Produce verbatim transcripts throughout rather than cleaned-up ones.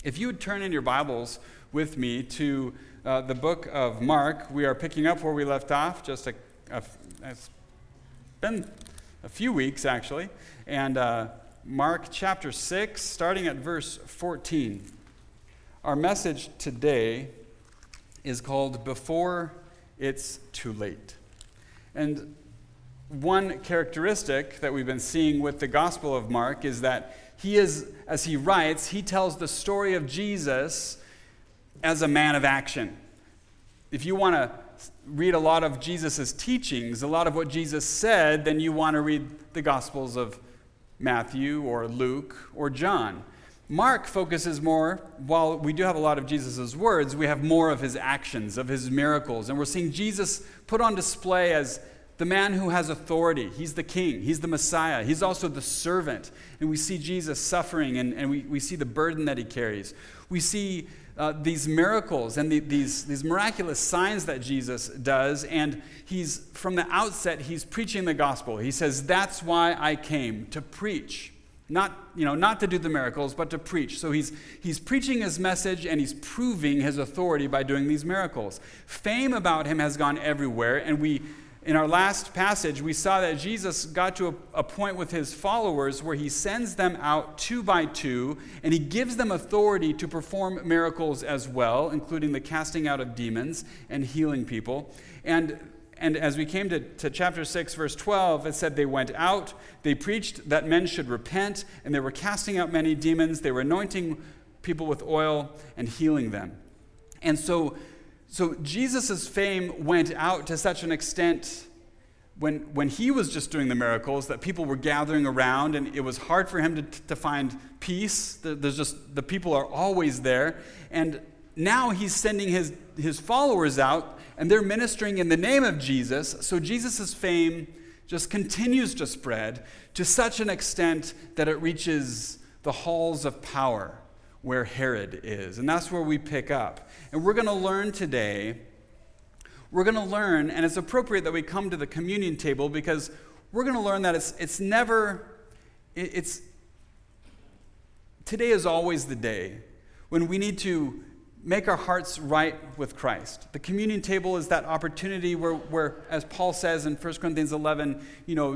If you would turn in your Bibles with me to uh, the book of Mark, we are picking up where we left off. Just a, a it's been a few weeks actually, and uh, Mark chapter six, starting at verse fourteen. Our message today is called "Before It's Too Late," and one characteristic that we've been seeing with the Gospel of Mark is that he is, as he writes, he tells the story of Jesus as a man of action. If you want to read a lot of Jesus' teachings, a lot of what Jesus said, then you want to read the Gospels of Matthew or Luke or John. Mark focuses more, while we do have a lot of Jesus' words, we have more of his actions, of his miracles. And we're seeing Jesus put on display as the man who has authority. He's the king. He's the Messiah. He's also the servant. And we see Jesus suffering, and, and we, we see the burden that he carries. We see uh, these miracles and the, these, these miraculous signs that Jesus does. And he's, from the outset, he's preaching the gospel. He says, that's why I came, to preach. Not, you know, not to do the miracles, but to preach. So he's, he's preaching his message, and he's proving his authority by doing these miracles. Fame about him has gone everywhere, and we In our last passage, we saw that Jesus got to a, a point with his followers where he sends them out two by two, and he gives them authority to perform miracles as well, including the casting out of demons and healing people. And, and as we came to, to chapter six, verse twelve, it said they went out, they preached that men should repent, and they were casting out many demons. They were anointing people with oil and healing them. And so So Jesus' fame went out to such an extent when, when he was just doing the miracles that people were gathering around, and it was hard for him to, to find peace. There's just, the people are always there. And now he's sending his, his followers out, and they're ministering in the name of Jesus. So Jesus' fame just continues to spread to such an extent that it reaches the halls of power, where Herod is. And that's where we pick up. And we're going to learn today, we're going to learn, and it's appropriate that we come to the communion table because we're going to learn that it's it's never, it's, today is always the day when we need to make our hearts right with Christ. The communion table is that opportunity where, where as Paul says in First Corinthians eleven, you know,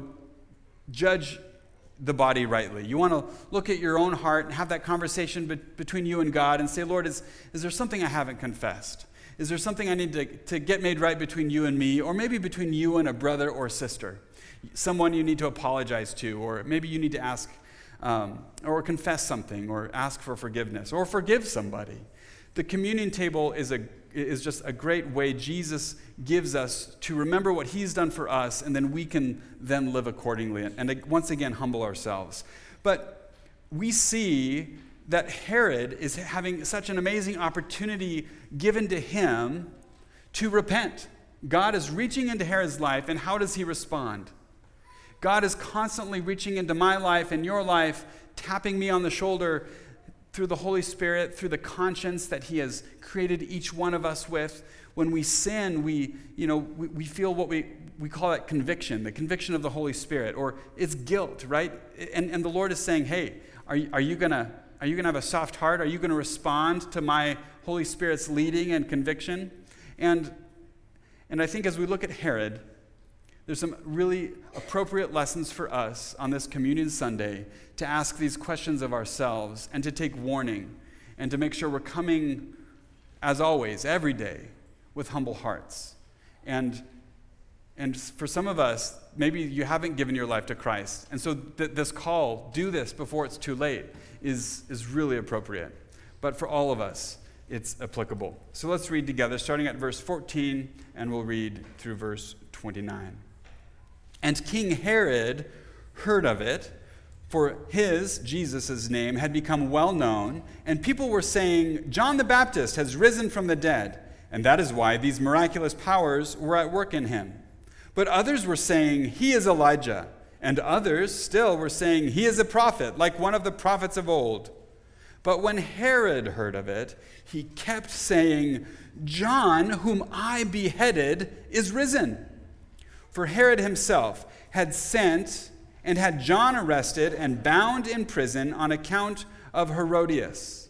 judge the body rightly. You want to look at your own heart and have that conversation be- between you and God and say, Lord, is, is there something I haven't confessed? Is there something I need to, to get made right between you and me, or maybe between you and a brother or sister? Someone you need to apologize to, or maybe you need to ask um, or confess something, or ask for forgiveness, or forgive somebody. The communion table is a is just a great way Jesus gives us to remember what he's done for us, and then we can then live accordingly and, and once again humble ourselves. But we see that Herod is having such an amazing opportunity given to him to repent. God is reaching into Herod's life, and how does he respond? God is constantly reaching into my life and your life, tapping me on the shoulder through the Holy Spirit, through the conscience that he has created each one of us with. When we sin, we, you know, we, we feel what we, we call that conviction, the conviction of the Holy Spirit, or it's guilt, right? And, and the Lord is saying, hey, are you, are you gonna, are you gonna have a soft heart? Are you gonna respond to my Holy Spirit's leading and conviction? And, and I think as we look at Herod, there's some really appropriate lessons for us on this Communion Sunday to ask these questions of ourselves and to take warning and to make sure we're coming, as always, every day with humble hearts. And, and for some of us, maybe you haven't given your life to Christ. And so th- this call, do this before it's too late, is, is really appropriate. But for all of us, it's applicable. So let's read together, starting at verse fourteen, and we'll read through verse twenty-nine. And King Herod heard of it, for his, Jesus' name, had become well known, and people were saying, John the Baptist has risen from the dead, and that is why these miraculous powers were at work in him. But others were saying, he is Elijah, and others still were saying, he is a prophet, like one of the prophets of old. But when Herod heard of it, he kept saying, John, whom I beheaded, is risen. For Herod himself had sent and had John arrested and bound in prison on account of Herodias,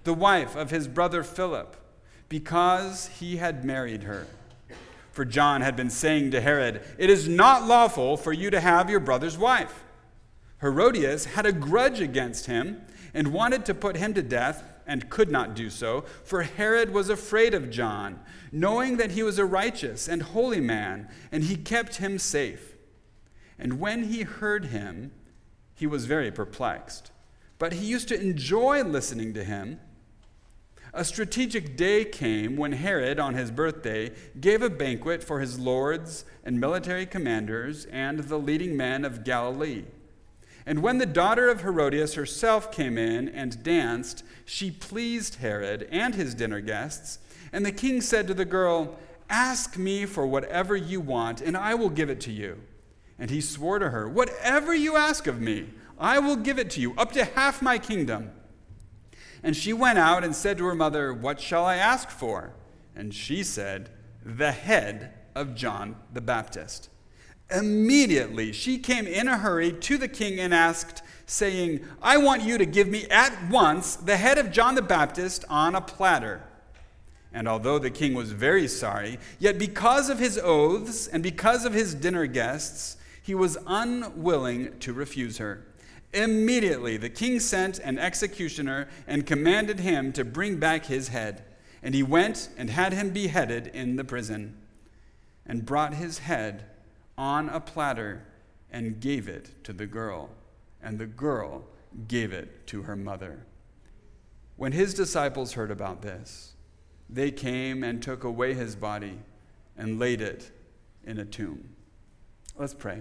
the wife of his brother Philip, because he had married her. For John had been saying to Herod, "It is not lawful for you to have your brother's wife." Herodias had a grudge against him and wanted to put him to death, and could not do so, for Herod was afraid of John, knowing that he was a righteous and holy man, and he kept him safe. And when he heard him, he was very perplexed. But he used to enjoy listening to him. A strategic day came when Herod, on his birthday, gave a banquet for his lords and military commanders and the leading men of Galilee. And when the daughter of Herodias herself came in and danced, she pleased Herod and his dinner guests. And the king said to the girl, "Ask me for whatever you want, and I will give it to you." And he swore to her, "Whatever you ask of me, I will give it to you, up to half my kingdom." And she went out and said to her mother, "What shall I ask for?" And she said, "The head of John the Baptist." Immediately she came in a hurry to the king and asked, saying, "I want you to give me at once the head of John the Baptist on a platter." And although the king was very sorry, yet because of his oaths and because of his dinner guests, he was unwilling to refuse her. Immediately the king sent an executioner and commanded him to bring back his head. And he went and had him beheaded in the prison, and brought his head on a platter and gave it to the girl. And the girl gave it to her mother. When his disciples heard about this, they came and took away his body and laid it in a tomb. Let's pray.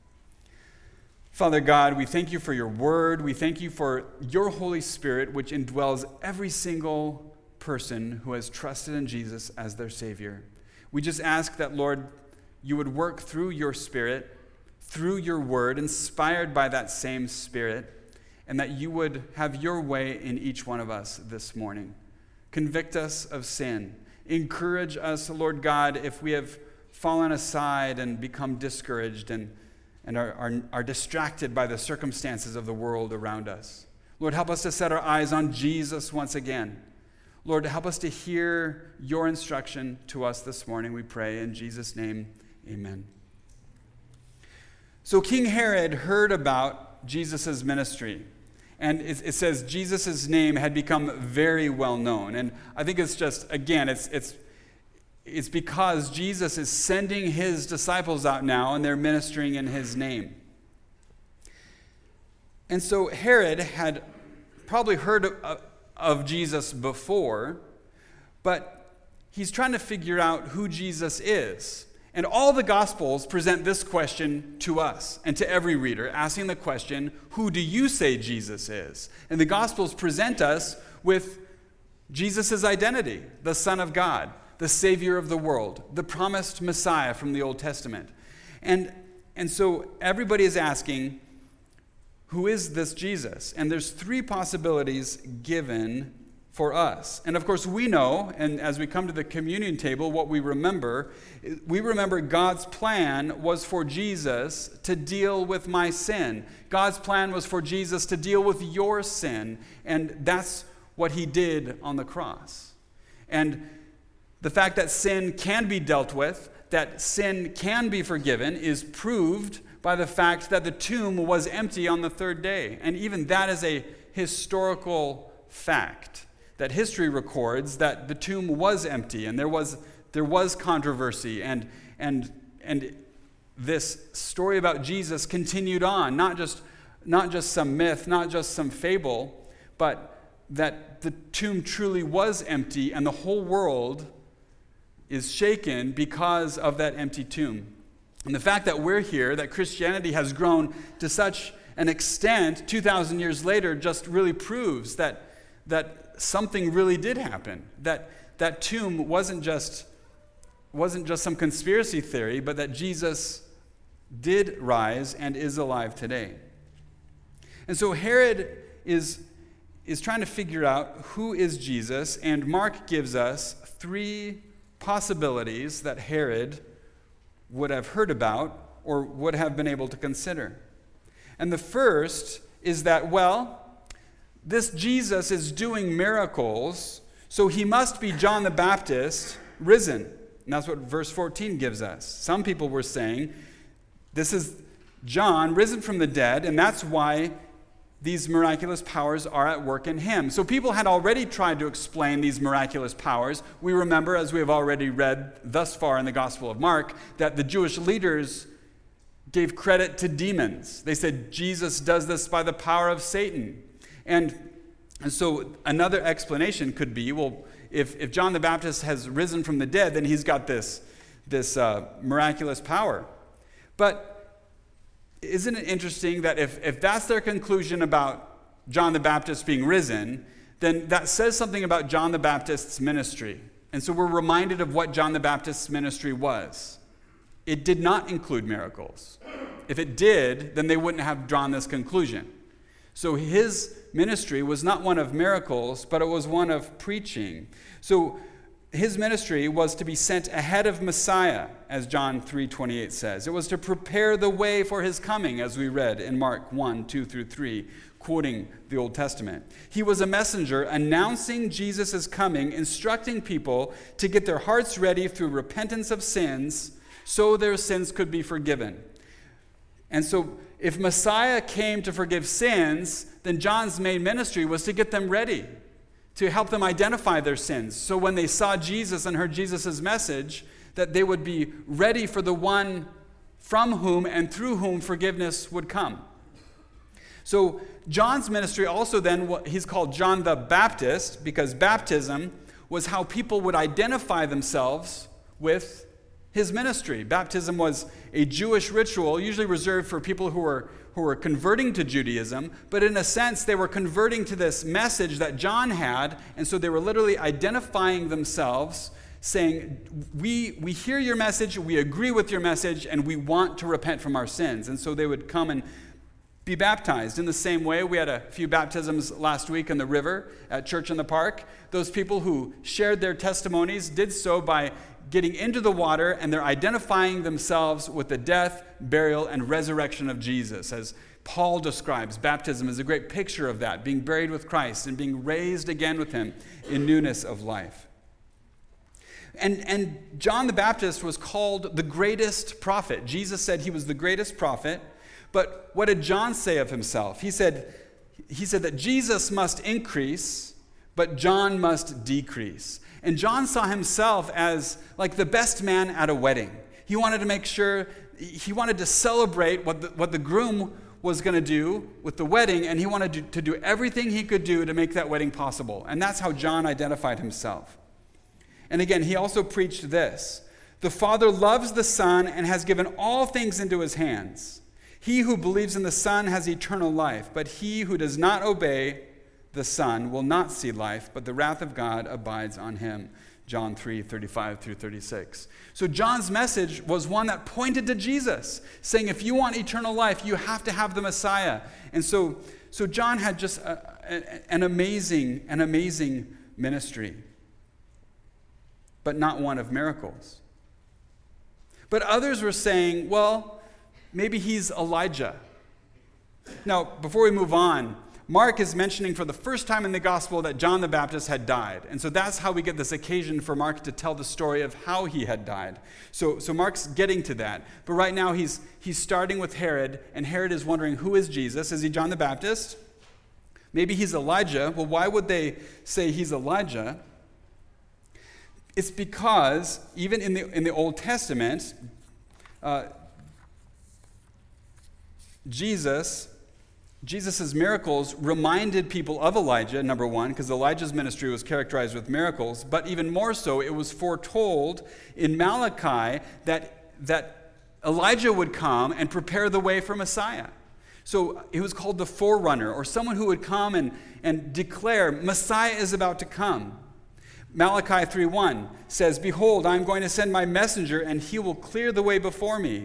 Father God, we thank you for your word. We thank you for your Holy Spirit, which indwells every single person who has trusted in Jesus as their Savior. We just ask that, Lord, you would work through your Spirit, through your word, inspired by that same Spirit, and that you would have your way in each one of us this morning. Convict us of sin. Encourage us, Lord God, if we have fallen aside and become discouraged and and are, are, are distracted by the circumstances of the world around us. Lord, help us to set our eyes on Jesus once again. Lord, help us to hear your instruction to us this morning, we pray. In Jesus' name, amen. So King Herod heard about Jesus' ministry. And it, it says Jesus' name had become very well known. And I think it's just, again, it's it's It's because Jesus is sending his disciples out now, and they're ministering in his name. And so Herod had probably heard of, of Jesus before, but he's trying to figure out who Jesus is. And all the Gospels present this question to us and to every reader, asking the question, who do you say Jesus is? And the Gospels present us with Jesus' identity, the Son of God, the Savior of the world, the promised Messiah from the Old Testament. And, and so everybody is asking, who is this Jesus? And there's three possibilities given for us. And of course we know, and as we come to the communion table, what we remember, we remember God's plan was for Jesus to deal with my sin. God's plan was for Jesus to deal with your sin. And that's what he did on the cross. And the fact that sin can be dealt with, that sin can be forgiven, is proved by the fact that the tomb was empty on the third day. And even that is a historical fact, that history records that the tomb was empty, and there was there was controversy, and and and this story about Jesus continued on, not just not just some myth, not just some fable, but that the tomb truly was empty, and the whole world is shaken because of that empty tomb. And the fact that we're here, that Christianity has grown to such an extent two thousand years later, just really proves that, that something really did happen. That that tomb wasn't just, wasn't just some conspiracy theory, but that Jesus did rise and is alive today. And so Herod is, is trying to figure out who is Jesus, and Mark gives us three possibilities that Herod would have heard about or would have been able to consider. And the first is that, well, this Jesus is doing miracles, so he must be John the Baptist risen. And that's what verse fourteen gives us. Some people were saying, this is John risen from the dead, and that's why these miraculous powers are at work in him. So people had already tried to explain these miraculous powers. We remember, as we have already read thus far in the Gospel of Mark, that the Jewish leaders gave credit to demons. They said Jesus does this by the power of Satan. And, and so another explanation could be, well, if, if John the Baptist has risen from the dead, then he's got this, this uh, miraculous power. But isn't it interesting that if, if that's their conclusion about John the Baptist being risen, then that says something about John the Baptist's ministry. And so we're reminded of what John the Baptist's ministry was. It did not include miracles. If it did, then they wouldn't have drawn this conclusion. So his ministry was not one of miracles, but it was one of preaching. So his ministry was to be sent ahead of Messiah, as John three twenty-eight says. It was to prepare the way for his coming, as we read in Mark one, two through three, quoting the Old Testament. He was a messenger announcing Jesus' coming, instructing people to get their hearts ready through repentance of sins so their sins could be forgiven. And so if Messiah came to forgive sins, then John's main ministry was to get them ready, to help them identify their sins. So when they saw Jesus and heard Jesus' message, that they would be ready for the one from whom and through whom forgiveness would come. So John's ministry also then, he's called John the Baptist, because baptism was how people would identify themselves with his ministry. Baptism was a Jewish ritual, usually reserved for people who were who were converting to Judaism, but in a sense, they were converting to this message that John had, and so they were literally identifying themselves, saying, we, we hear your message, we agree with your message, and we want to repent from our sins. And so they would come and be baptized. In the same way, we had a few baptisms last week in the river at Church in the Park. Those people who shared their testimonies did so by getting into the water, and they're identifying themselves with the death, burial, and resurrection of Jesus. As Paul describes, baptism is a great picture of that, being buried with Christ and being raised again with him in newness of life. And, and John the Baptist was called the greatest prophet. Jesus said he was the greatest prophet. But what did John say of himself? He said, he said that Jesus must increase, but John must decrease. And John saw himself as like the best man at a wedding. He wanted to make sure, he wanted to celebrate what the, what the groom was going to do with the wedding, and he wanted to, to do everything he could do to make that wedding possible. And that's how John identified himself. And again, he also preached this: the Father loves the Son and has given all things into his hands. He who believes in the Son has eternal life, but he who does not obey the Son will not see life, but the wrath of God abides on him. John three, thirty-five through thirty-six. So John's message was one that pointed to Jesus, saying if you want eternal life, you have to have the Messiah. And so, so John had just a, a, an amazing, an amazing ministry, but not one of miracles. But others were saying, well, maybe he's Elijah. Now, before we move on, Mark is mentioning for the first time in the gospel that John the Baptist had died. And so that's how we get this occasion for Mark to tell the story of how he had died. So, so Mark's getting to that. But right now he's, he's starting with Herod, and Herod is wondering, who is Jesus? Is he John the Baptist? Maybe he's Elijah. Well, why would they say he's Elijah? It's because even in the, in the Old Testament, uh, Jesus... Jesus' miracles reminded people of Elijah, number one, because Elijah's ministry was characterized with miracles, but even more so, it was foretold in Malachi that, that Elijah would come and prepare the way for Messiah. So he was called the forerunner, or someone who would come and, and declare, Messiah is about to come. Malachi three one says, behold, I am going to send my messenger, and he will clear the way before me.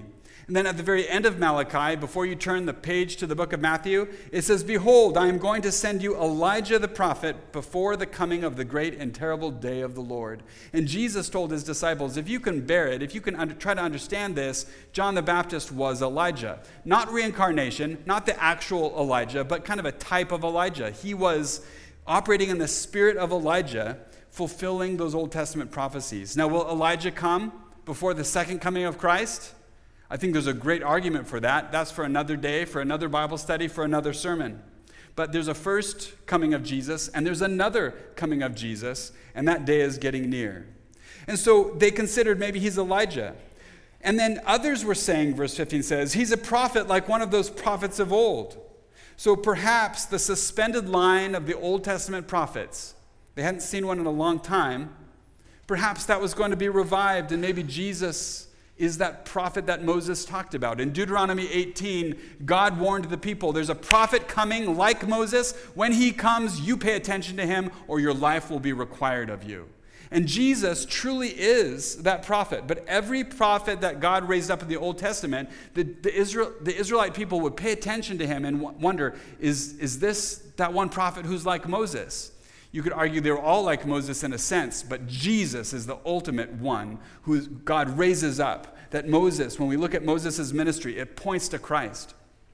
And then at the very end of Malachi, before you turn the page to the book of Matthew, it says, "Behold, I am going to send you Elijah the prophet before the coming of the great and terrible day of the Lord." And Jesus told his disciples, if you can bear it, if you can under, try to understand this, John the Baptist was Elijah. Not reincarnation, not the actual Elijah, but kind of a type of Elijah. He was operating in the spirit of Elijah, fulfilling those Old Testament prophecies. Now, will Elijah come before the second coming of Christ? I think there's a great argument for that. That's for another day, for another Bible study, for another sermon. But there's a first coming of Jesus, and there's another coming of Jesus, and that day is getting near. And so they considered maybe he's Elijah. And then others were saying, verse fifteen says, he's a prophet like one of those prophets of old. So perhaps the suspended line of the Old Testament prophets, they hadn't seen one in a long time, perhaps that was going to be revived, and maybe Jesus is that prophet that Moses talked about. In Deuteronomy eighteen, God warned the people, there's a prophet coming like Moses. When he comes, you pay attention to him or your life will be required of you. And Jesus truly is that prophet. But every prophet that God raised up in the Old Testament, the, the, Israel, the Israelite people would pay attention to him and wonder, is, is this that one prophet who's like Moses? You could argue they're all like Moses in a sense, but Jesus is the ultimate one who God raises up. That Moses, when we look at Moses' ministry, it points to Christ.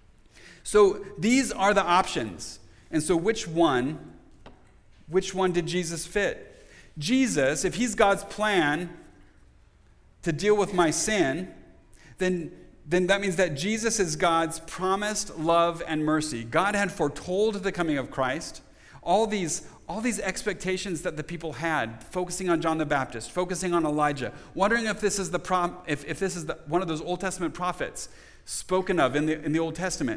So these are the options. And so which one, which one did Jesus fit? Jesus, if he's God's plan to deal with my sin, then, then that means that Jesus is God's promised love and mercy. God had foretold the coming of Christ. All these All these expectations that the people had, focusing on John the Baptist, focusing on Elijah, wondering if this is the prom, if, if this is the, one of those Old Testament prophets spoken of in the, in the Old Testament.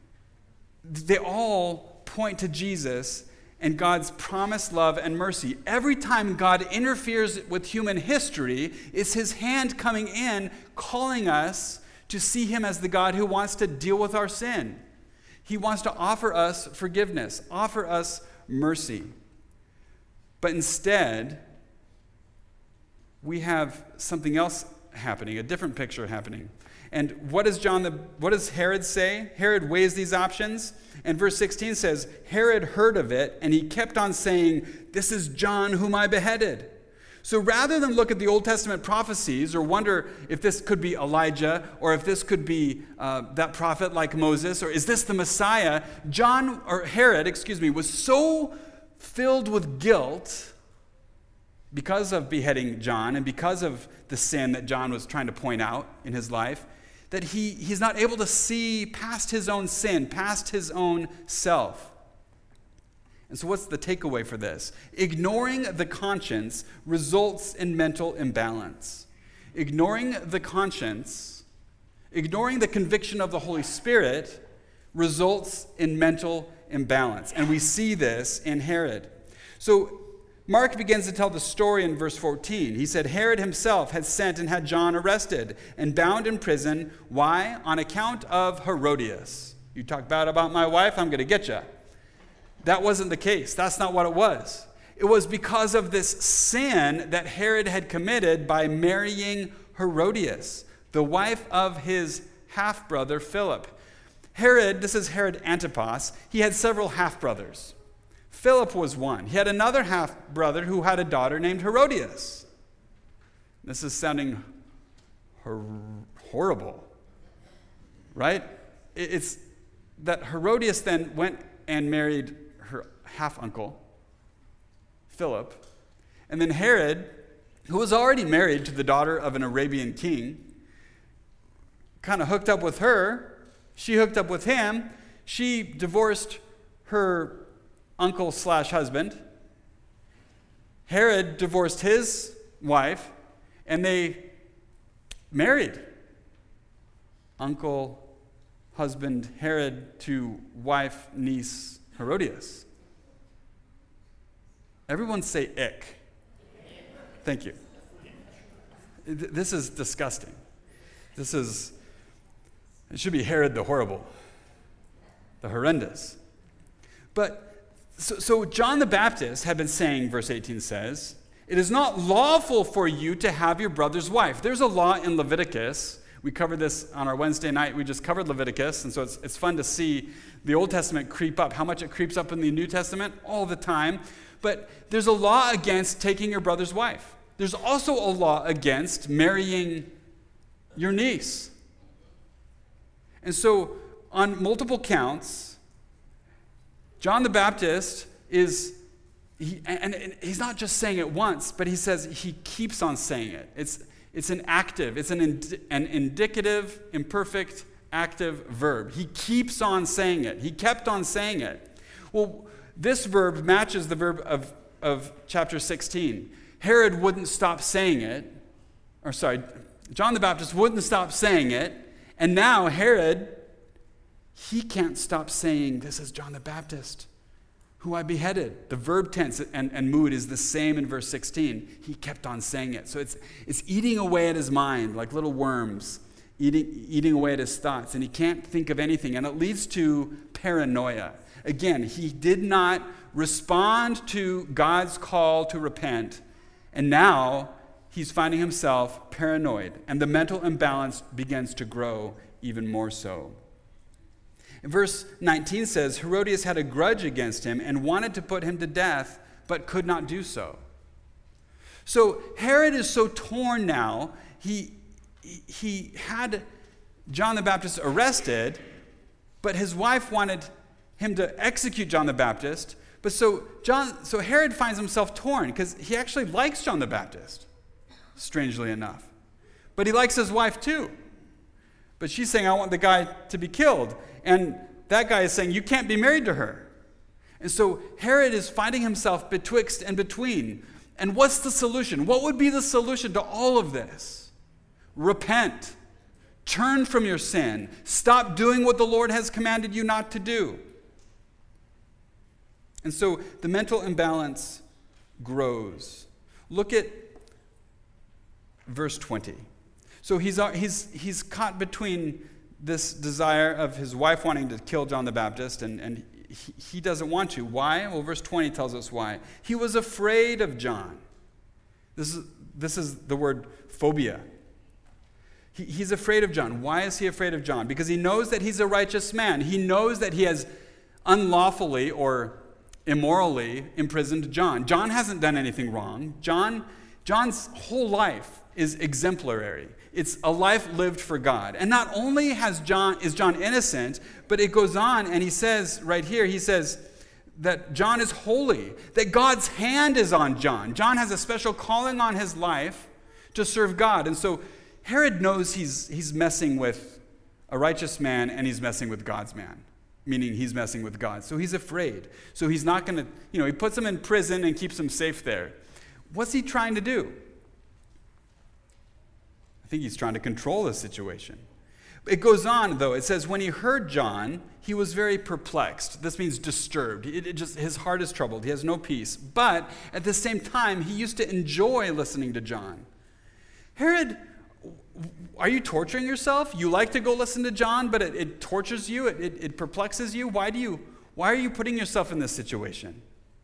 They all point to Jesus and God's promised love and mercy. Every time God interferes with human history, it's his hand coming in, calling us to see him as the God who wants to deal with our sin. He wants to offer us forgiveness, offer us mercy. But instead, we have something else happening, a different picture happening. And what does John the what does Herod say? Herod weighs these options, and verse sixteen says, Herod heard of it, and he kept on saying, "This is John whom I beheaded." So rather than look at the Old Testament prophecies or wonder if this could be Elijah or if this could be uh, that prophet like Moses, or is this the Messiah, John, or Herod, excuse me, was so filled with guilt because of beheading John and because of the sin that John was trying to point out in his life, that he, he's not able to see past his own sin, past his own self. And so what's the takeaway for this? Ignoring the conscience results in mental imbalance. Ignoring the conscience, ignoring the conviction of the Holy Spirit results in mental imbalance. And we see this in Herod. So Mark begins to tell the story in verse fourteen. He said, Herod himself had sent and had John arrested and bound in prison. Why? On account of Herodias. You talk bad about my wife, I'm going to get you. That wasn't the case. That's not what it was. It was because of this sin that Herod had committed by marrying Herodias, the wife of his half-brother Philip. Herod, this is Herod Antipas, he had several half-brothers. Philip was one. He had another half-brother who had a daughter named Herodias. This is sounding hor- horrible, right? It's that Herodias then went and married her half-uncle, Philip. And then Herod, who was already married to the daughter of an Arabian king, kind of hooked up with her. She hooked up with him. She divorced her uncle slash husband. Herod divorced his wife, and they married. Uncle, husband, Herod to wife, niece, Herodias. Everyone say ick. Thank you. This is disgusting. This is, it should be Herod the horrible, the horrendous. But, so, so John the Baptist had been saying, verse eighteen says, it is not lawful for you to have your brother's wife. There's a law in Leviticus. We We covered this on our Wednesday night. We just covered Leviticus, and so it's, it's fun to see the Old Testament creep up. How much it creeps up in the New Testament? All the time. But there's a law against taking your brother's wife. There's also a law against marrying your niece. And so on multiple counts, John the Baptist is, he, and, and he's not just saying it once, but he says he keeps on saying it. It's, it's an active, it's an, ind, an indicative, imperfect, active verb. He keeps on saying it. He kept on saying it. Well, this verb matches the verb of, of chapter sixteen. Herod wouldn't stop saying it, or sorry, John the Baptist wouldn't stop saying it, and now Herod, he can't stop saying, this is John the Baptist, who I beheaded. The verb tense and, and mood is the same in verse sixteen. He kept on saying it. So it's, it's eating away at his mind like little worms, eating, eating away at his thoughts, and he can't think of anything, and it leads to paranoia. Again, he did not respond to God's call to repent, and now he's finding himself paranoid, and the mental imbalance begins to grow even more so. Verse nineteen says, Herodias had a grudge against him and wanted to put him to death, but could not do so. So Herod is so torn now, he, he had John the Baptist arrested, but his wife wanted him to execute John the Baptist. But so John, so Herod finds himself torn because he actually likes John the Baptist, strangely enough. But he likes his wife too. But she's saying, I want the guy to be killed. And that guy is saying, you can't be married to her. And so Herod is finding himself betwixt and between. And what's the solution? What would be the solution to all of this? Repent. Turn from your sin. Stop doing what the Lord has commanded you not to do. And so the mental imbalance grows. Look at verse twenty. So he's, he's, he's caught between this desire of his wife wanting to kill John the Baptist, and, and he, he doesn't want to. Why? Well, verse twenty tells us why. He was afraid of John. This is, this is the word phobia. He, he's afraid of John. Why is he afraid of John? Because he knows that he's a righteous man. He knows that he has unlawfully or immorally imprisoned John. John hasn't done anything wrong. John, John's whole life is exemplary. It's a life lived for God. And not only has John is John innocent, but it goes on and he says right here, he says that John is holy, that God's hand is on John. John has a special calling on his life to serve God. And so Herod knows he's he's messing with a righteous man and he's messing with God's man, meaning he's messing with God. So he's afraid. So he's not going to, you know, he puts him in prison and keeps him safe there. What's he trying to do? I think he's trying to control the situation. It goes on, though. It says, when he heard John, he was very perplexed. This means disturbed. It, it just, his heart is troubled. He has no peace. But at the same time, he used to enjoy listening to John. Herod, are you torturing yourself? You like to go listen to John, but it, it tortures you. It, it, it perplexes you. Why do you? Why are you putting yourself in this situation?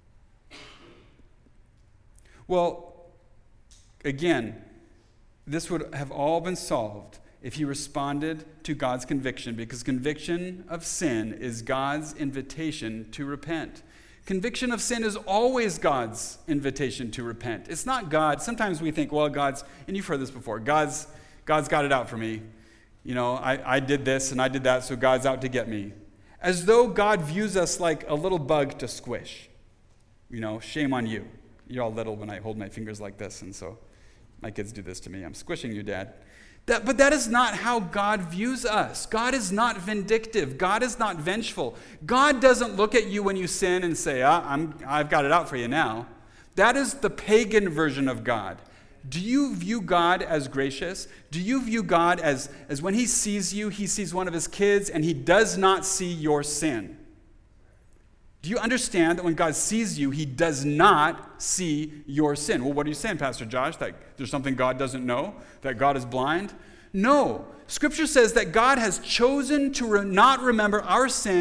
Well, again, this would have all been solved if he responded to God's conviction, because conviction of sin is God's invitation to repent. Conviction of sin is always God's invitation to repent. It's not God. Sometimes we think, well, God's, and you've heard this before, God's, God's got it out for me. You know, I, I did this and I did that, so God's out to get me. As though God views us like a little bug to squish. You know, shame on you. You're all little when I hold my fingers like this, and so my kids do this to me. I'm squishing you, Dad. That, but that is not how God views us. God is not vindictive. God is not vengeful. God doesn't look at you when you sin and say, ah, I'm, I've got it out for you now. That is the pagan version of God. Do you view God as gracious? Do you view God as, as when he sees you, he sees one of his kids and he does not see your sin? Do you understand that when God sees you, he does not see your sin? Well, what are you saying, Pastor Josh? That there's something God doesn't know? That God is blind? No. Scripture says that God has chosen to re- not remember our sin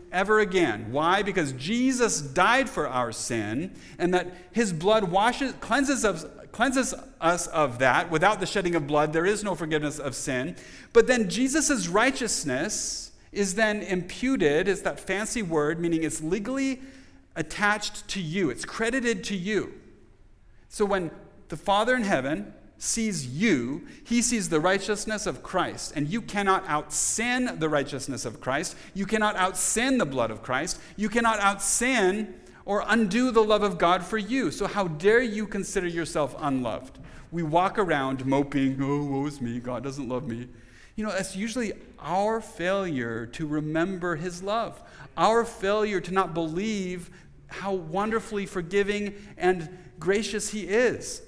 ever again. Why? Because Jesus died for our sin, and that his blood washes, cleanses us, cleanses us of that. Without the shedding of blood, there is no forgiveness of sin. But then Jesus' righteousness is then imputed, is that fancy word, meaning it's legally attached to you. It's credited to you. So when the Father in heaven sees you, he sees the righteousness of Christ, and you cannot out-sin the righteousness of Christ. You cannot out-sin the blood of Christ. You cannot out-sin or undo the love of God for you. So how dare you consider yourself unloved? We walk around moping, oh, woe is me, God doesn't love me. You know, that's usually our failure to remember his love, our failure to not believe how wonderfully forgiving and gracious he is.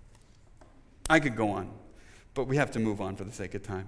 I could go on, but we have to move on for the sake of time.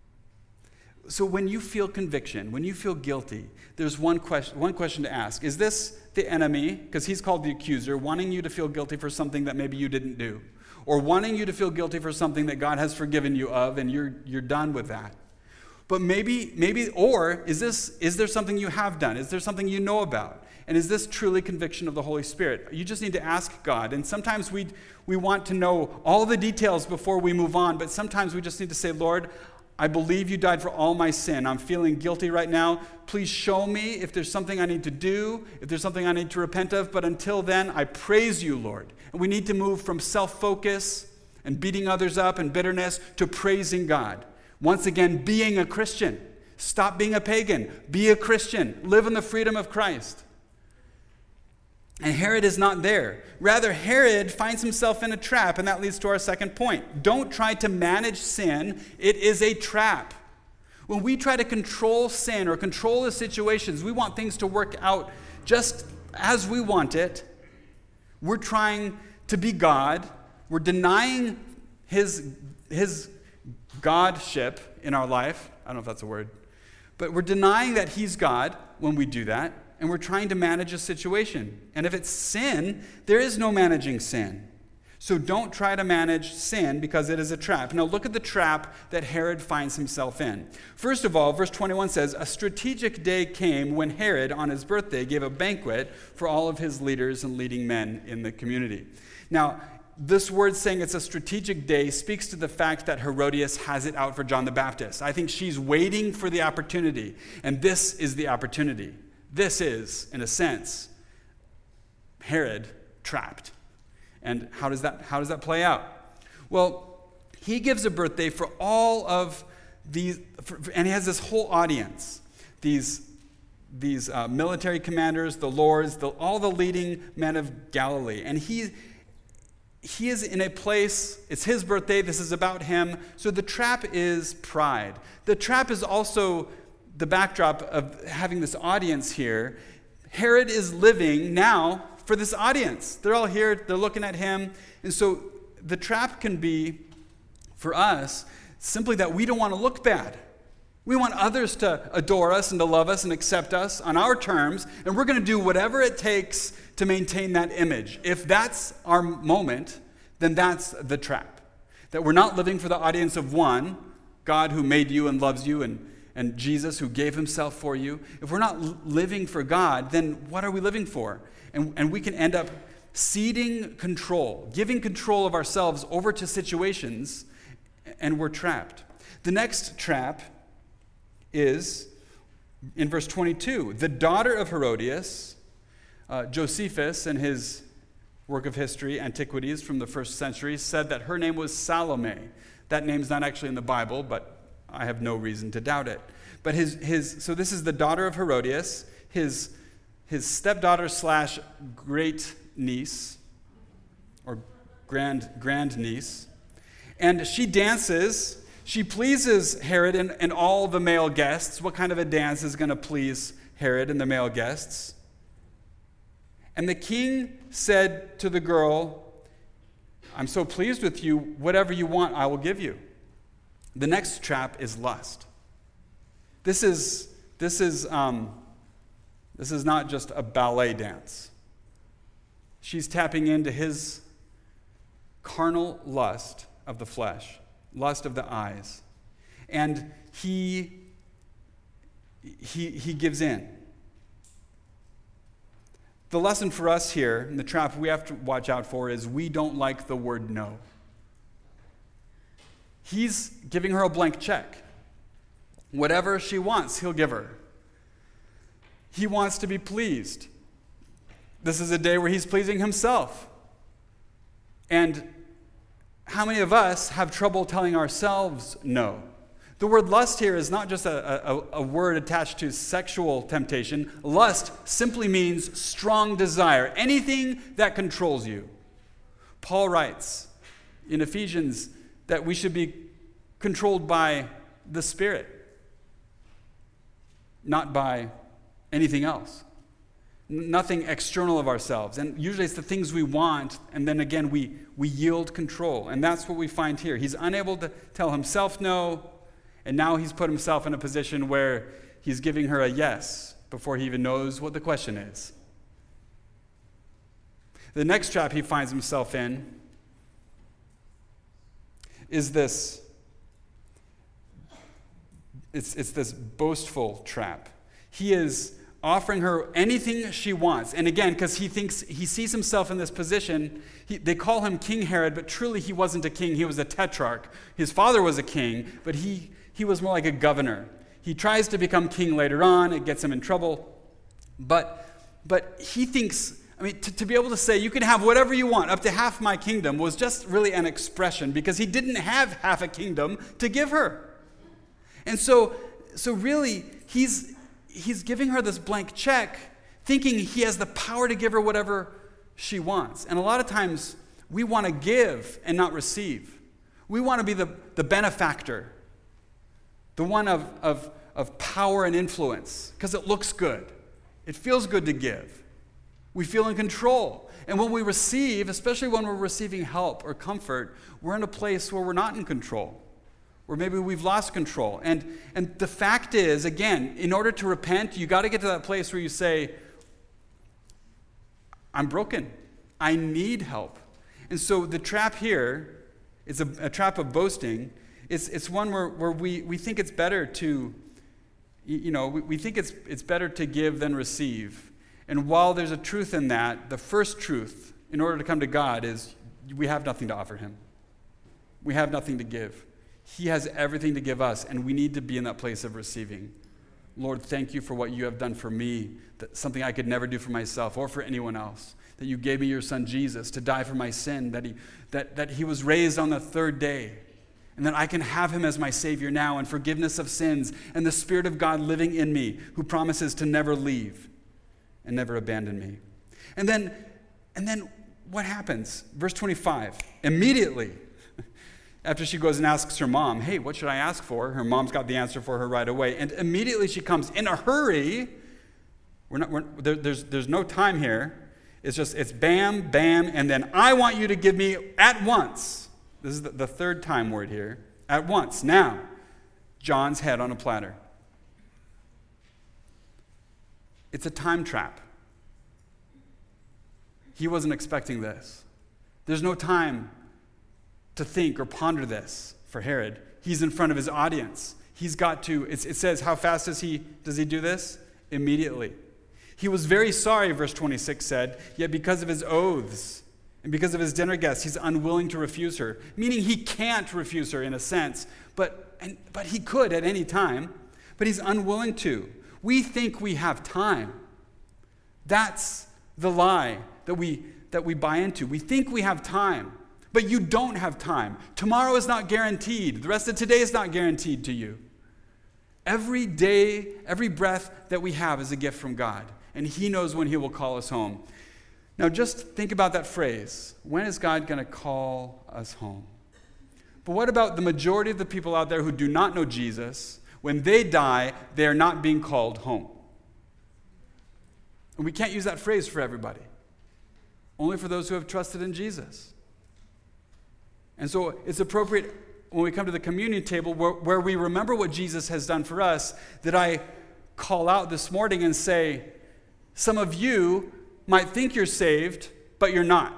So when you feel conviction, when you feel guilty, there's one question, one question to ask. Is this the enemy, because he's called the accuser, wanting you to feel guilty for something that maybe you didn't do? Or wanting you to feel guilty for something that God has forgiven you of, and you're you're done with that? But maybe, maybe, or is this is there something you have done? Is there something you know about? And is this truly conviction of the Holy Spirit? You just need to ask God. And sometimes we we want to know all the details before we move on, but sometimes we just need to say, Lord, I believe you died for all my sin. I'm feeling guilty right now. Please show me if there's something I need to do, if there's something I need to repent of. But until then, I praise you, Lord. And we need to move from self-focus and beating others up and bitterness to praising God. Once again, being a Christian. Stop being a pagan. Be a Christian. Live in the freedom of Christ. And Herod is not there. Rather, Herod finds himself in a trap, and that leads to our second point. Don't try to manage sin. It is a trap. When we try to control sin or control the situations, we want things to work out just as we want it. We're trying to be God. We're denying his, his godship in our life. I don't know if that's a word. But we're denying that he's God when we do that. And we're trying to manage a situation. And if it's sin, there is no managing sin. So don't try to manage sin because it is a trap. Now look at the trap that Herod finds himself in. First of all, verse twenty-one says, a strategic day came when Herod, on his birthday, gave a banquet for all of his leaders and leading men in the community. Now, this word saying it's a strategic day speaks to the fact that Herodias has it out for John the Baptist. I think she's waiting for the opportunity, and this is the opportunity. This is, in a sense, Herod trapped. And how does that, how does that play out? Well, he gives a birthday for all of these, for, and he has this whole audience. These, these uh, military commanders, the lords, the, all the leading men of Galilee. And he, he is in a place, it's his birthday, this is about him. So the trap is pride. The trap is also the backdrop of having this audience here. Herod is living now for this audience. They're all here, they're looking at him. And so the trap can be, for us, simply that we don't want to look bad. We want others to adore us and to love us and accept us on our terms, and we're going to do whatever it takes to maintain that image. If that's our moment, then that's the trap. That we're not living for the audience of one, God who made you and loves you, and and Jesus who gave himself for you. If we're not living for God, then what are we living for? And, and we can end up ceding control, giving control of ourselves over to situations, and we're trapped. The next trap is in verse twenty-two. The daughter of Herodias, uh, Josephus, in his work of history, Antiquities from the first century, said that her name was Salome. That name's not actually in the Bible, but I have no reason to doubt it. But his his so this is the daughter of Herodias, his his stepdaughter slash great niece, or grand grand niece, and she dances. She pleases Herod and, and all the male guests. What kind of a dance is going to please Herod and the male guests? And the king said to the girl, "I'm so pleased with you. Whatever you want, I will give you." The next trap is lust. This is this is um, this is not just a ballet dance. She's tapping into his carnal lust of the flesh, lust of the eyes, and he he he gives in. The lesson for us here, and the trap we have to watch out for, is we don't like the word no. He's giving her a blank check. Whatever she wants, he'll give her. He wants to be pleased. This is a day where he's pleasing himself. And how many of us have trouble telling ourselves no? The word lust here is not just a, a, a word attached to sexual temptation. Lust simply means strong desire, anything that controls you. Paul writes in Ephesians that we should be controlled by the Spirit, not by anything else. Nothing external of ourselves. And usually it's the things we want, and then again we, we yield control. And that's what we find here. He's unable to tell himself no, and now he's put himself in a position where he's giving her a yes before he even knows what the question is. The next trap he finds himself in is this, it's, it's this boastful trap. He is offering her anything she wants. And again, because he thinks, he sees himself in this position, he, they call him King Herod, but truly he wasn't a king, he was a tetrarch. His father was a king, but he, he was more like a governor. He tries to become king later on, it gets him in trouble. But, but he thinks, I mean, to, to be able to say, you can have whatever you want, up to half my kingdom, was just really an expression, because he didn't have half a kingdom to give her. And so, so really, he's, he's giving her this blank check, thinking he has the power to give her whatever she wants. And a lot of times, we want to give and not receive. We want to be the, the benefactor, the one of, of, of power and influence, because it looks good. It feels good to give. We feel in control. And when we receive, especially when we're receiving help or comfort, we're in a place where we're not in control, where maybe we've lost control. And, and the fact is, again, in order to repent, you got to get to that place where you say, I'm broken. I need help. And so the trap here is a, a trap of boasting. It's, it's one where, where we, we think it's better to, you know, we, we think it's, it's better to give than receive. And while there's a truth in that, the first truth, in order to come to God, is we have nothing to offer him. We have nothing to give. He has everything to give us, and we need to be in that place of receiving. Lord, thank you for what you have done for me, that something I could never do for myself or for anyone else. That you gave me your son Jesus to die for my sin, that he, that, that he was raised on the third day, and that I can have him as my Savior now, and forgiveness of sins, and the Spirit of God living in me, who promises to never leave and never abandon me. And then, and then what happens? Verse twenty-five, immediately, after she goes and asks her mom, hey, what should I ask for? Her mom's got the answer for her right away. And immediately she comes in a hurry. We're not, we're, there, there's, there's no time here. It's just, it's bam, bam, and then I want you to give me at once. This is the, the third time word here. At once. Now, John's head on a platter. It's a time trap. He wasn't expecting this. There's no time to think or ponder this for Herod. He's in front of his audience. He's got to, it's, it says, how fast does he, does he do this? Immediately. He was very sorry, verse twenty-six said, yet because of his oaths and because of his dinner guests, he's unwilling to refuse her. Meaning he can't refuse her in a sense, but, and, but he could at any time, but he's unwilling to. We think we have time. That's the lie that we, that we buy into. We think we have time. But you don't have time. Tomorrow is not guaranteed. The rest of today is not guaranteed to you. Every day, every breath that we have is a gift from God. And he knows when he will call us home. Now just think about that phrase. When is God going to call us home? But what about the majority of the people out there who do not know Jesus? When they die, they are not being called home. And we can't use that phrase for everybody. Only for those who have trusted in Jesus. And so it's appropriate when we come to the communion table where, where we remember what Jesus has done for us, that I call out this morning and say, some of you might think you're saved, but you're not.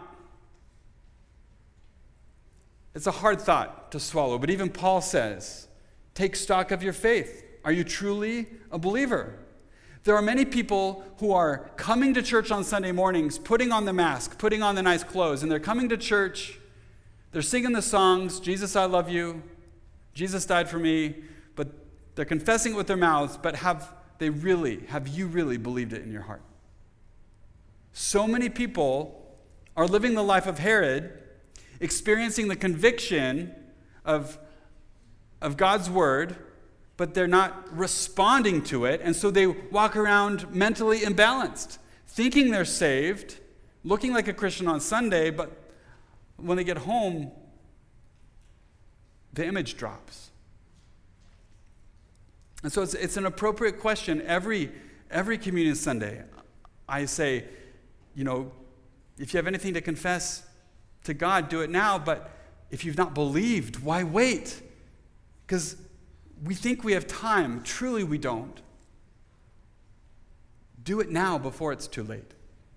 It's a hard thought to swallow, but even Paul says, take stock of your faith. Are you truly a believer? There are many people who are coming to church on Sunday mornings, putting on the mask, putting on the nice clothes, and they're coming to church, they're singing the songs, Jesus, I love you, Jesus died for me, but they're confessing it with their mouths, but have they really, have you really believed it in your heart? So many people are living the life of Herod, experiencing the conviction of, of God's word, but they're not responding to it, and so they walk around mentally imbalanced, thinking they're saved, looking like a Christian on Sunday, but when they get home, the image drops. And so it's, it's an appropriate question. Every, every Communion Sunday, I say, you know, if you have anything to confess to God, do it now, but if you've not believed, why wait? Because we think we have time. Truly, we don't. Do it now before it's too late.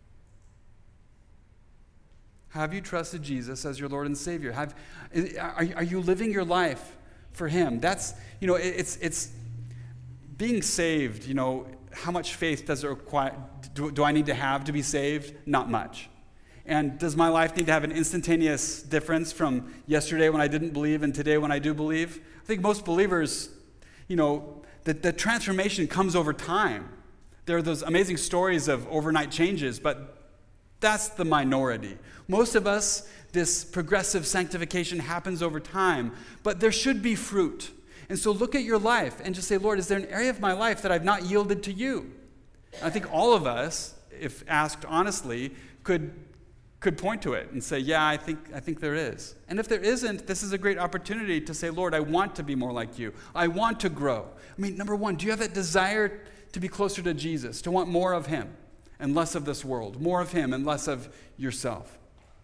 Have you trusted Jesus as your Lord and Savior? Have, are, are you living your life for Him? That's, you know, it's, it's being saved, you know, how much faith does it require, do, do I need to have to be saved? Not much. And does my life need to have an instantaneous difference from yesterday when I didn't believe and today when I do believe? I think most believers, you know, the, the transformation comes over time. There are those amazing stories of overnight changes, but that's the minority. Most of us, this progressive sanctification happens over time, but there should be fruit. And so look at your life and just say, Lord, is there an area of my life that I've not yielded to you? I think all of us, if asked honestly, could could point to it and say, yeah, I think I think there is. And if there isn't, this is a great opportunity to say, Lord, I want to be more like you. I want to grow. I mean, number one, do you have that desire to be closer to Jesus, to want more of Him and less of this world, more of Him and less of yourself?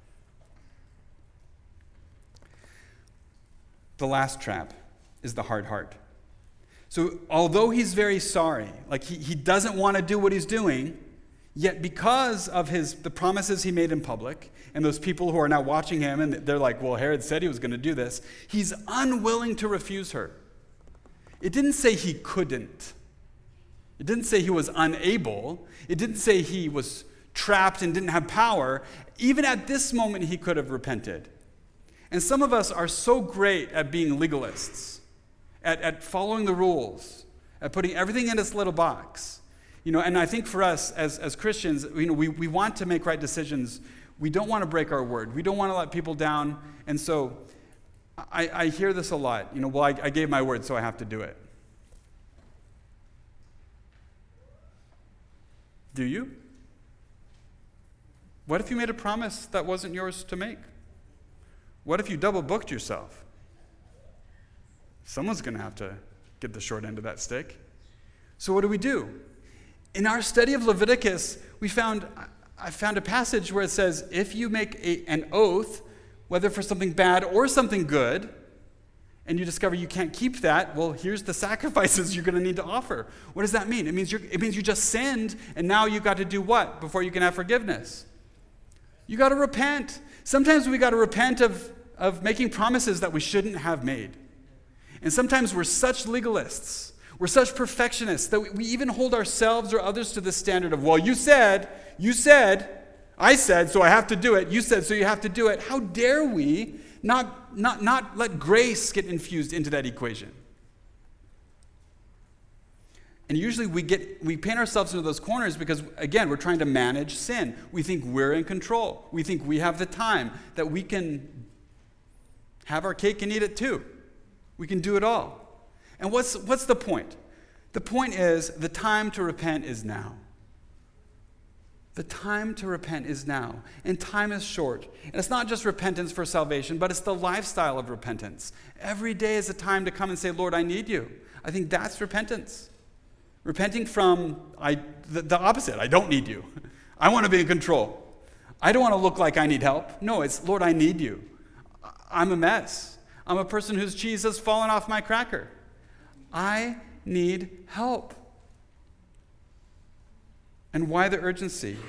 The last trap is the hard heart. So although he's very sorry, like he, he doesn't want to do what he's doing, yet because of his the promises he made in public, and those people who are now watching him, and they're like, well, Herod said he was going to do this, he's unwilling to refuse her. It didn't say he couldn't. It didn't say he was unable. It didn't say he was trapped and didn't have power. Even at this moment, he could have repented. And some of us are so great at being legalists, at, at following the rules, at putting everything in this little box. You know, and I think for us as, as Christians, you know, we, we want to make right decisions. We don't want to break our word. We don't want to let people down. And so I, I hear this a lot. You know, well, I, I gave my word, so I have to do it. Do you? What if you made a promise that wasn't yours to make? What if you double booked yourself? Someone's going to have to get the short end of that stick. So what do we do? In our study of Leviticus, we found I found a passage where it says, if you make a, an oath, whether for something bad or something good, and you discover you can't keep that, well, here's the sacrifices you're going to need to offer. What does that mean? It means you're, it means you just sinned, and now you've got to do what before you can have forgiveness? You got to repent. Sometimes we got to repent of, of making promises that we shouldn't have made. And sometimes we're such legalists, we're such perfectionists that we, we even hold ourselves or others to the standard of, well, you said, you said, I said, so I have to do it. You said, so you have to do it. How dare we not, not, not let grace get infused into that equation? And usually we get we paint ourselves into those corners because, again, we're trying to manage sin. We think we're in control. We think we have the time, that we can have our cake and eat it too. We can do it all. And what's what's the point? The point is the time to repent is now. The time to repent is now. And time is short. And it's not just repentance for salvation, but it's the lifestyle of repentance. Every day is a time to come and say, Lord, I need you. I think that's repentance. Repenting from I, the, the opposite. I don't need you. I want to be in control. I don't want to look like I need help. No, it's, Lord, I need you. I'm a mess. I'm a person whose cheese has fallen off my cracker. I need help. And why the urgency?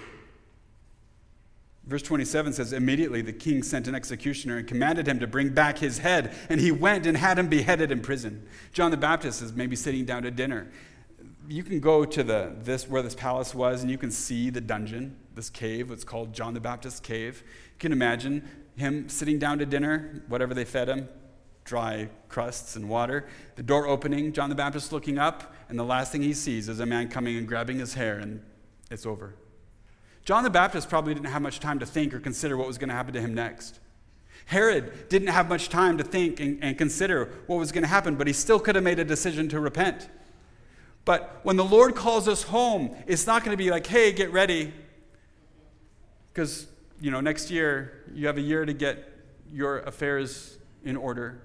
Verse twenty-seven says, immediately the king sent an executioner and commanded him to bring back his head, and he went and had him beheaded in prison. John the Baptist is maybe sitting down to dinner. you can go to the this where this palace was, and you can see the dungeon, this cave. It's called John the Baptist's cave. You can imagine him sitting down to dinner, whatever they fed him, dry crusts and water. The door opening, John the Baptist looking up, and the last thing he sees is a man coming and grabbing his hair, and it's over. John the Baptist probably didn't have much time to think or consider what was going to happen to him next. Herod didn't have much time to think and, and consider what was going to happen, but he still could have made a decision to repent. But when the Lord calls us home, it's not going to be like, hey, get ready, because, you know, next year you have a year to get your affairs in order.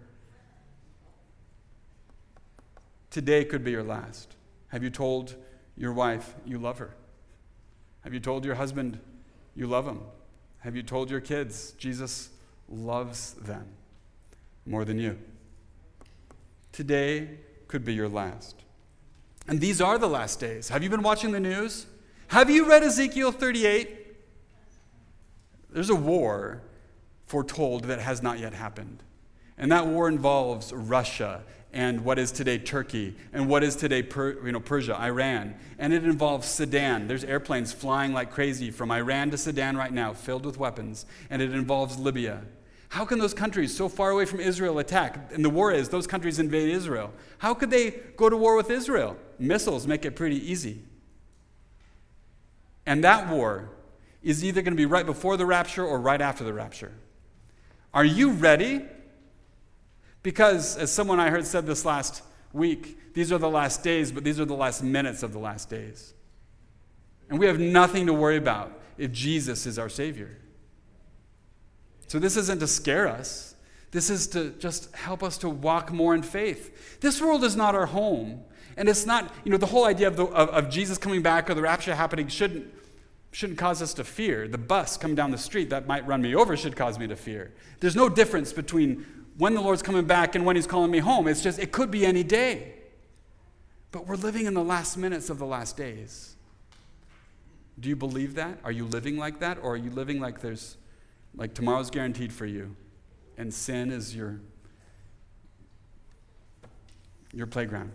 Today could be your last. Have you told your wife you love her? Have you told your husband you love him? Have you told your kids Jesus loves them more than you? Today could be your last. And these are the last days. Have you been watching the news? Have you read Ezekiel thirty-eight? There's a war foretold that has not yet happened. And that war involves Russia and what is today Turkey and what is today per, you know, Persia, Iran. And it involves Sudan. There's airplanes flying like crazy from Iran to Sudan right now, filled with weapons. And it involves Libya. How can those countries so far away from Israel attack? And the war is, those countries invade Israel. How could they go to war with Israel? Missiles make it pretty easy. And that war is either going to be right before the rapture or right after the rapture. Are you ready? Because, as someone I heard said this last week, these are the last days, but these are the last minutes of the last days. And we have nothing to worry about if Jesus is our Savior. So this isn't to scare us. This is to just help us to walk more in faith. This world is not our home. And it's not, you know, the whole idea of, the, of, of Jesus coming back or the rapture happening shouldn't, shouldn't cause us to fear. The bus coming down the street that might run me over should cause me to fear. There's no difference between when the Lord's coming back and when he's calling me home. It's just, it could be any day. But we're living in the last minutes of the last days. Do you believe that? Are you living like that? Or are you living like there's, like tomorrow's guaranteed for you and sin is your, your playground?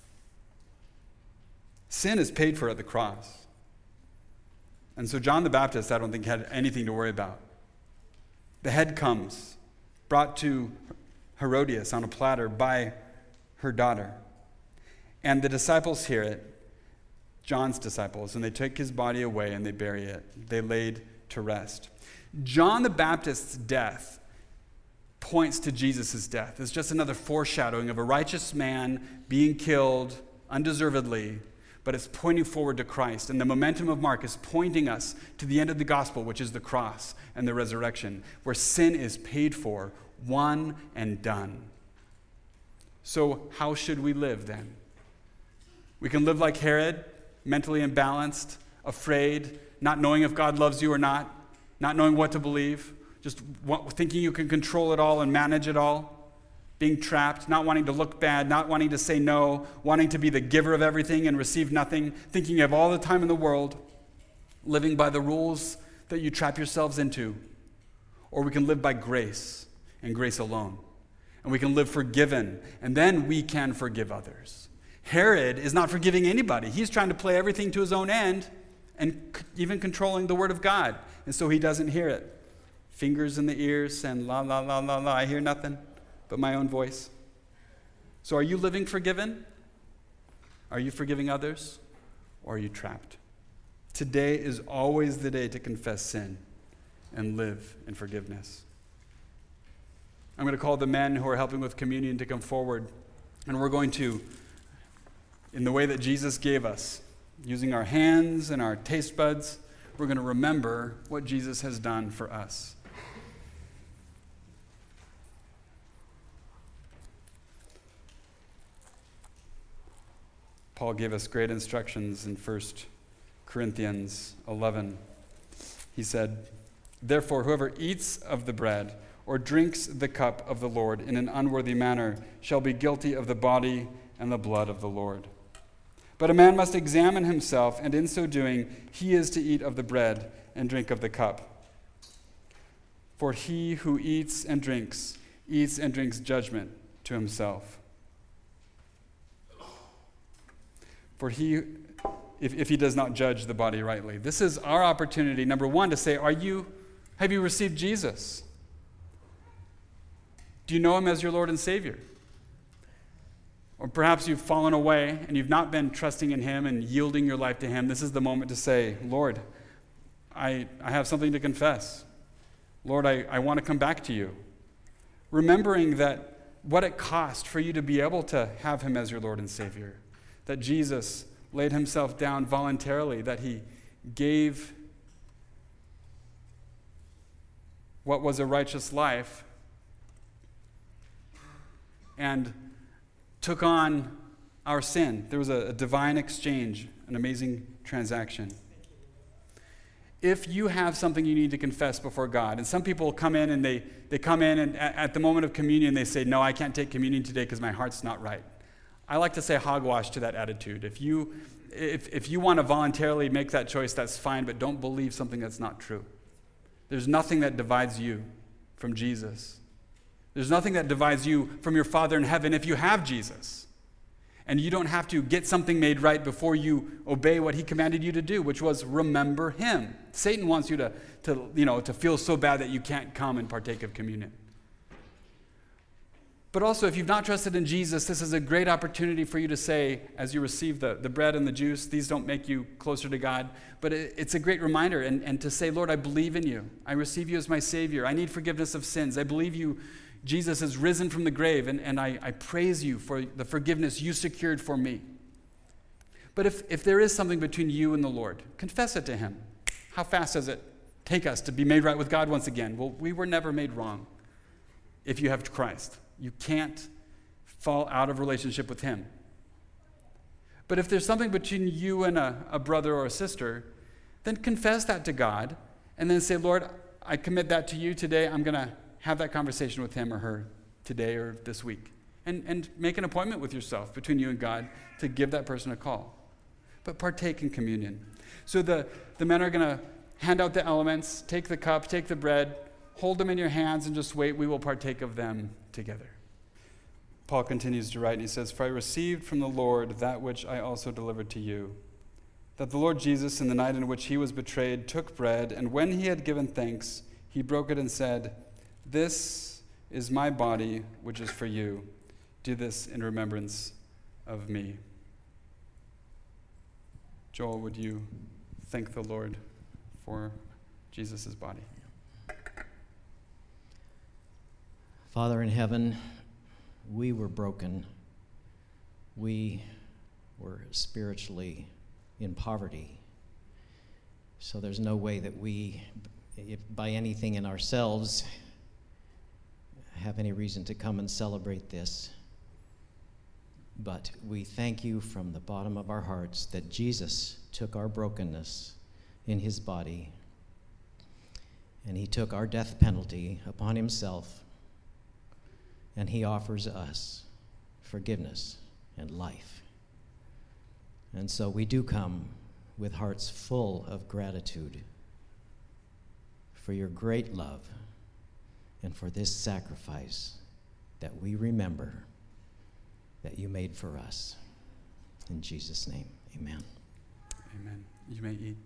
Sin is paid for at the cross. And so John the Baptist, I don't think, had anything to worry about. The head comes, brought to Herodias on a platter by her daughter. And the disciples hear it, John's disciples, and they take his body away and they bury it. They laid to rest. John the Baptist's death points to Jesus' death. It's just another foreshadowing of a righteous man being killed undeservedly, but it's pointing forward to Christ. And the momentum of Mark is pointing us to the end of the gospel, which is the cross and the resurrection, where sin is paid for, one and done. So how should we live then? We can live like Herod, mentally imbalanced, afraid, not knowing if God loves you or not, not knowing what to believe, just thinking you can control it all and manage it all. Being trapped, not wanting to look bad, not wanting to say no, wanting to be the giver of everything and receive nothing, thinking you have all the time in the world, living by the rules that you trap yourselves into. Or we can live by grace and grace alone. And we can live forgiven, and then we can forgive others. Herod is not forgiving anybody. He's trying to play everything to his own end and even controlling the word of God. And so he doesn't hear it. Fingers in the ears and la, la, la, la, la, I hear nothing but my own voice. So are you living forgiven? Are you forgiving others? Or are you trapped? Today is always the day to confess sin and live in forgiveness. I'm going to call the men who are helping with communion to come forward, and we're going to, in the way that Jesus gave us, using our hands and our taste buds, we're going to remember what Jesus has done for us. Paul gave us great instructions in First Corinthians eleven. He said, "Therefore, whoever eats of the bread or drinks the cup of the Lord in an unworthy manner shall be guilty of the body and the blood of the Lord. But a man must examine himself, and in so doing, he is to eat of the bread and drink of the cup. For he who eats and drinks, eats and drinks judgment to himself. for he, if, if he does not judge the body rightly. This is our opportunity, number one, to say, are you, have you received Jesus? Do you know him as your Lord and Savior? Or perhaps you've fallen away and you've not been trusting in him and yielding your life to him. This is the moment to say, Lord, I, I have something to confess. Lord, I, I want to come back to you. Remembering that what it cost for you to be able to have him as your Lord and Savior. That Jesus laid himself down voluntarily, that he gave what was a righteous life and took on our sin. There was a, a divine exchange, an amazing transaction. If you have something you need to confess before God, and some people come in and they, they come in and at, at the moment of communion they say, no, I can't take communion today because my heart's not right. I like to say hogwash to that attitude. If you, if, if you want to voluntarily make that choice, that's fine, but don't believe something that's not true. There's nothing that divides you from Jesus. There's nothing that divides you from your Father in heaven if you have Jesus. And you don't have to get something made right before you obey what he commanded you to do, which was remember him. Satan wants you to, to, you know, to feel so bad that you can't come and partake of communion. But also, if you've not trusted in Jesus, this is a great opportunity for you to say, as you receive the, the bread and the juice, these don't make you closer to God, but it, it's a great reminder, and, and to say, Lord, I believe in you. I receive you as my Savior. I need forgiveness of sins. I believe you, Jesus has risen from the grave, and, and I, I praise you for the forgiveness you secured for me. But if, if there is something between you and the Lord, confess it to him. How fast does it take us to be made right with God once again? Well, we were never made wrong if you have Christ. You can't fall out of relationship with him. But if there's something between you and a, a brother or a sister, then confess that to God and then say, Lord, I commit that to you today. I'm going to have that conversation with him or her today or this week. And, and make an appointment with yourself between you and God to give that person a call. But partake in communion. So the, the men are going to hand out the elements, take the cup, take the bread, hold them in your hands and just wait. We will partake of them together. Paul continues to write, and he says, For I received from the Lord that which I also delivered to you, that the Lord Jesus, in the night in which he was betrayed, took bread, and when he had given thanks, he broke it and said, This is my body, which is for you. Do this in remembrance of me. Joel, would you thank the Lord for Jesus' body? Father in heaven, we were broken. We were spiritually in poverty. So there's no way that we, if by anything in ourselves, have any reason to come and celebrate this. But we thank you from the bottom of our hearts that Jesus took our brokenness in his body, and he took our death penalty upon himself, and he offers us forgiveness and life. And so we do come with hearts full of gratitude for your great love and for this sacrifice that we remember that you made for us. In Jesus' name, amen. Amen. You may eat.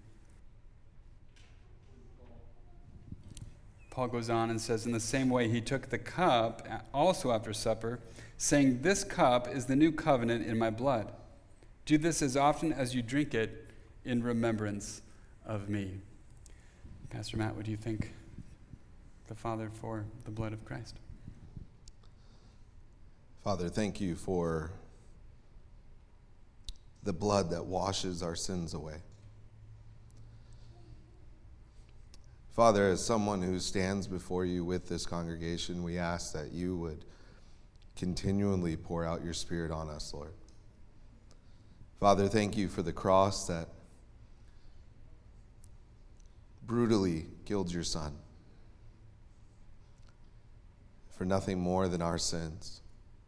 Paul goes on and says, in the same way he took the cup also after supper, saying, This cup is the new covenant in my blood. Do this as often as you drink it in remembrance of me. Pastor Matt, what do you think the Father for the blood of Christ? Father, thank you for the blood that washes our sins away. Father, as someone who stands before you with this congregation, we ask that you would continually pour out your Spirit on us, Lord. Father, thank you for the cross that brutally killed your Son for nothing more than our sins.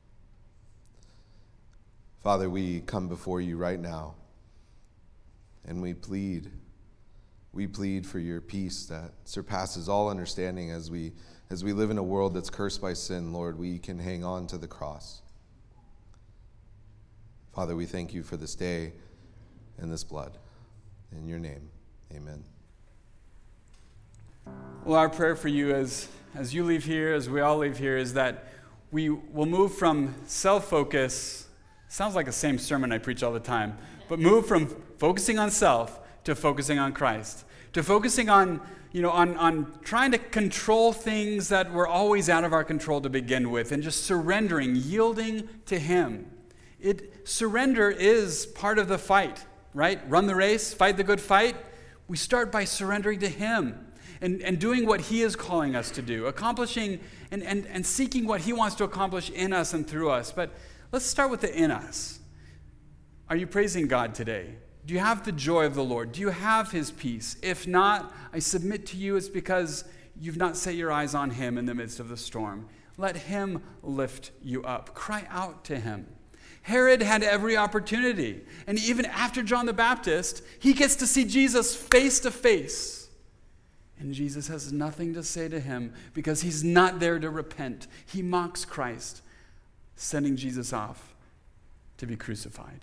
Father, we come before you right now, and we plead We plead for your peace that surpasses all understanding as we as we live in a world that's cursed by sin. Lord, we can hang on to the cross. Father, we thank you for this day and this blood. In your name, amen. Well, our prayer for you as, as you leave here, as we all leave here, is that we will move from self-focus, sounds like the same sermon I preach all the time, but move from focusing on self to focusing on Christ, to focusing on, you know, on, on trying to control things that were always out of our control to begin with, and just surrendering, yielding to Him. It, surrender is part of the fight, right? Run the race, fight the good fight. We start by surrendering to Him and, and doing what He is calling us to do, accomplishing and, and, and seeking what He wants to accomplish in us and through us. But let's start with the in us. Are you praising God today? Do you have the joy of the Lord? Do you have His peace? If not, I submit to you it's because you've not set your eyes on Him in the midst of the storm. Let Him lift you up. Cry out to Him. Herod had every opportunity. And even after John the Baptist, he gets to see Jesus face to face. And Jesus has nothing to say to him because he's not there to repent. He mocks Christ, sending Jesus off to be crucified.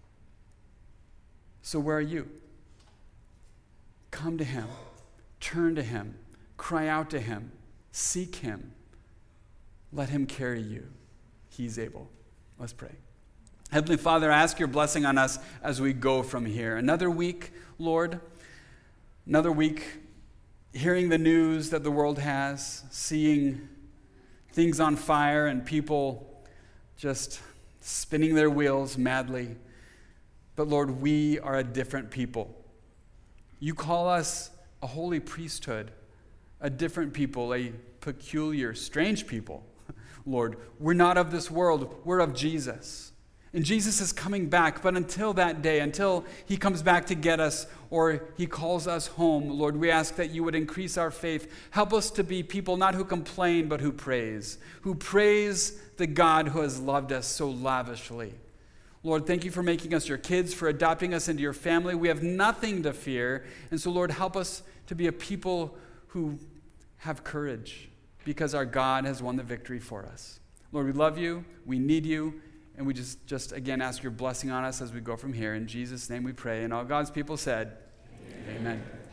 So where are you? Come to Him. Turn to Him. Cry out to Him. Seek Him. Let Him carry you. He's able. Let's pray. Heavenly Father, I ask your blessing on us as we go from here. Another week, Lord. Another week hearing the news that the world has, seeing things on fire and people just spinning their wheels madly. But Lord, we are a different people. You call us a holy priesthood, a different people, a peculiar, strange people. Lord, we're not of this world, we're of Jesus. And Jesus is coming back, but until that day, until He comes back to get us or He calls us home, Lord, we ask that you would increase our faith. Help us to be people not who complain, but who praise, who praise the God who has loved us so lavishly. Lord, thank you for making us your kids, for adopting us into your family. We have nothing to fear. And so, Lord, help us to be a people who have courage because our God has won the victory for us. Lord, we love you. We need you. And we just, just again, ask your blessing on us as we go from here. In Jesus' name we pray. And all God's people said, amen. Amen.